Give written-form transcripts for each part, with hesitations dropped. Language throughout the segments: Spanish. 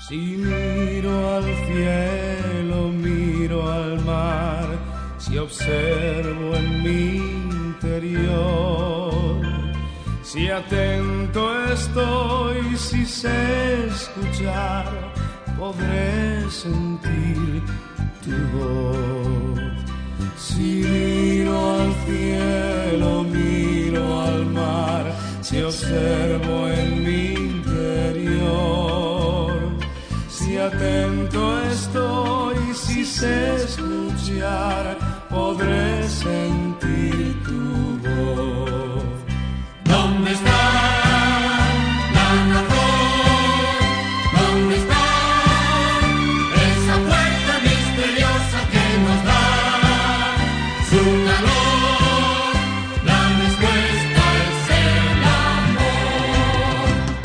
Si miro al cielo, miro al mar, si observo en mi interior, si atento estoy, si sé escuchar, podré sentir tu voz. Si miro al cielo, miro al mar, si observo en mi interior, si atento estoy, si sé escuchar, podré sentir tu voz. ¿Dónde está la razón? ¿Dónde está esa fuerza misteriosa que nos da su calor? La respuesta es el amor.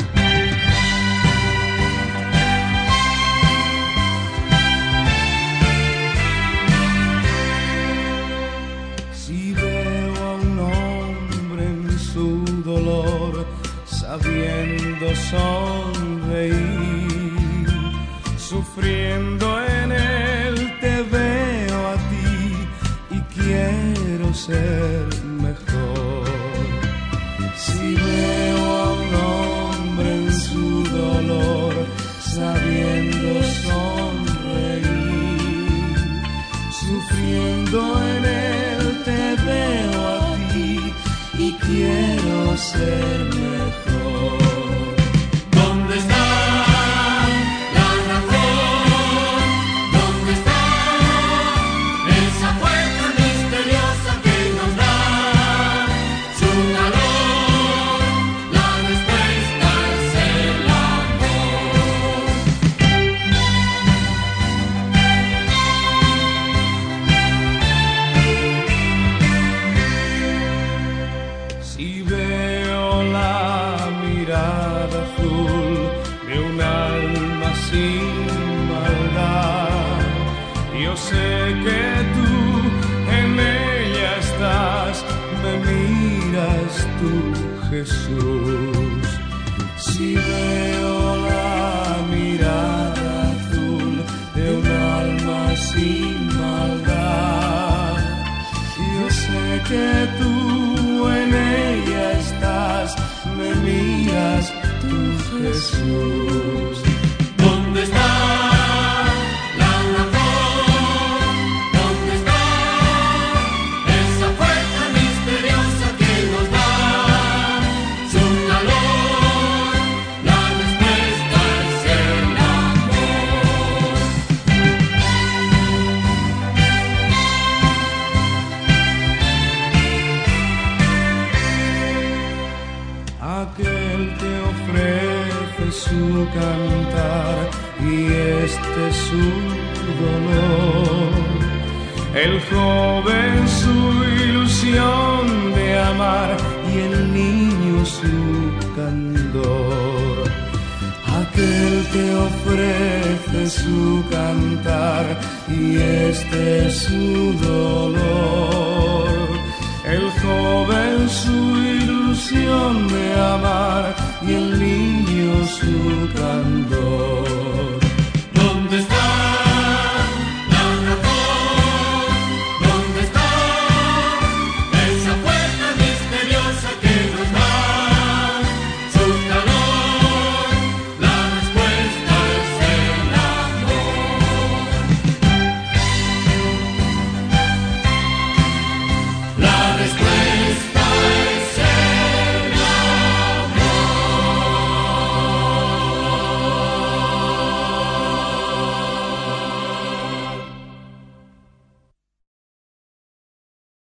Si veo a un hombre en su dolor, sabiendo sonreír, sufriendo en él, te veo a ti y quiero ser mejor. Si veo a un hombre en su dolor, sabiendo sonreír, sufriendo en él, te veo a ti y quiero ser mejor. ¿Dónde está la razón? ¿Dónde está esa fuerza misteriosa que nos da su calor? La respuesta es el amor. Si veo la mirada azul de un alma sin maldad, yo sé que tú en ella estás, me miras tú, Jesús. Si veo la mirada azul de un alma sin maldad, yo sé que tú en ella estás, me miras tú, Jesús. ¿Dónde está la razón? ¿Dónde está esa fuerza misteriosa que nos da su calor? La respuesta es el amor. Aquel que ofrece su cantar y este su dolor, el joven su ilusión de amar y el niño su candor. Aquel que ofrece su cantar y este su dolor, el joven su ilusión de amar y el